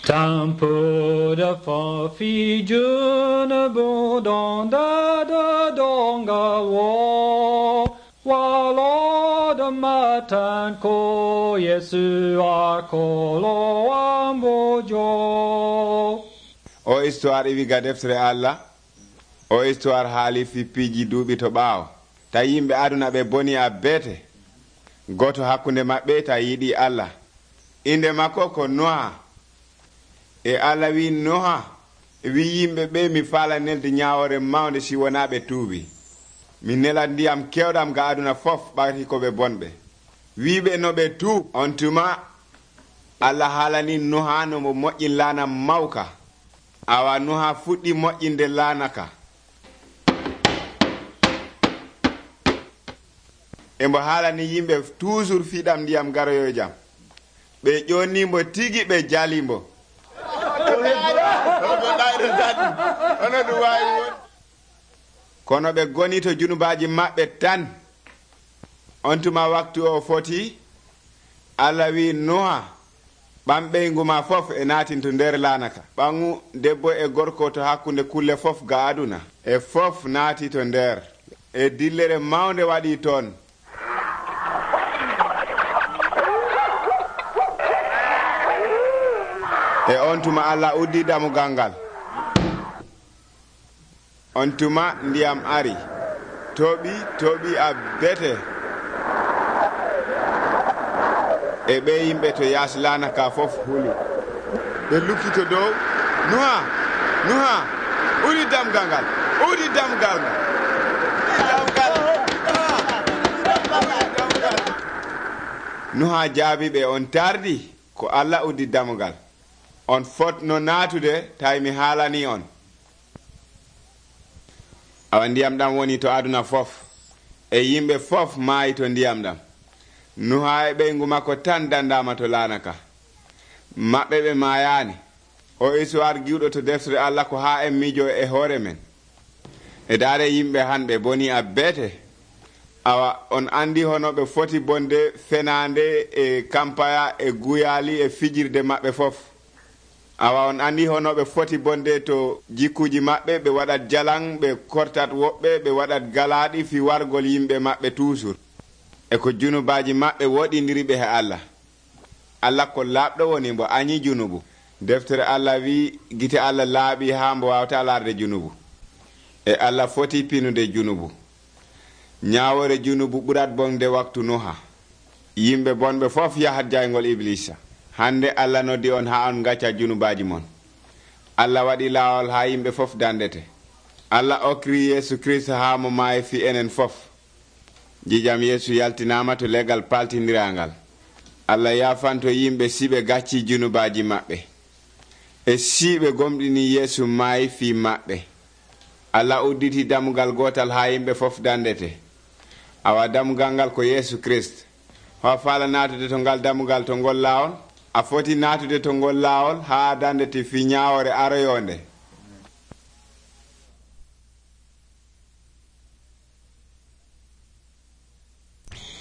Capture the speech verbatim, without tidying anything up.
Tempo de fafi junubu donda da donga wo walo de matan ko Yesu akolo ambojo. O histoire iwiga deftere Allah o histoire haali fippiji duuɓi to ɓaawo ta yimɓe aduna ɓe boni a beete goto hakkunde maɓɓe ta yiɗi Allah inde makko ko Noha. E Allah wi Noha wi yimɓe ɓe mi faala nelde ñawore mawde si wona ɓe tuubi mi nelat ndiyam kewɗam ga aduna fof ɓagti ko ɓe bonɓe wiɓe no ɓe tuub on tuma Allah haalani Noha no mo moƴƴin laana mawka awa Noha fuɗɗi moƴƴinde laana ka embo haalani yimɓe toujours fiɗam ndiyam garoyo jam ɓe ƴonnimbo tigi ɓe jalimbo kono ɓe goni to junubaji maɓɓe tan on tuma waktu o foti Allah wi Noha ɓam ɓeygu ma fof e natinto nder laanaka ɓangu debbo e gorko to hakkunde kulle fof ga aduna e fof naati to nder e dillere mawde waɗi toon e on tuma Allah uddi damugal ngal on tuma ndiyam ari toɓi toɓi a bete e ɓe yimɓe to yaasi laana ka fof huli ɓe lukkito dow Noha Noha udi damgal ngal udi damgal ngal Noha jaabi ɓe on tardi ko Allah uddi damugal on fotno naatude tawi mi haalani on awa ndiyam ɗam woni to aduna fof e yimɓe fof maayi to ndiyam ɗam Noha e ɓeygu makko tan dandama to laana ka maɓɓe ɓe maayani o histoire giwɗo to deftere Allah ko ha en miijo e hoore men e daare yimɓe hanɓe boni a beete awa on andi hono ɓe foti bonde fenande e kampaya e guyali e fijirde maɓɓe fof awa on andi hono ɓe foti bonde to jikkuji maɓɓe ɓe waɗat jalan ɓe kortat woɓɓe ɓe waɗat galaɗi fi wargol yimɓe maɓɓe toujours e ko junubaji maɓɓe woɗidiri ɓe he Allah Allah ko laaɓɗo woni mbo añi junubu deftere Allah wi gite Allah laaɓi ha mbo wawata larde junubu e Allah foti pinude junubu ñawore junubu ɓurat bonde waktu Noha yimɓe bonɓe fof yahat jaygol Iblisa hande Allah noddi on ha on gacca junubaji mon Allah waɗi laawol ha yimɓe fof dandete Allah okri Yesu Christ ha mo maayi fi enen fof jijam Yesu yaltinama to legal paltinirangal Allah yafanto yimɓe siɓe gacci junubaji maɓɓe e siɓe gomɗini Yesu maayi fi maɓɓe Allah udditi damugal gotal ha yimɓe fof dandete awa damugal ngal ko Yesu Christ ho faala natude to ngal damugal to ngol laawol a foti natude to ngol laawol ha dandete fi ñawore aroyonde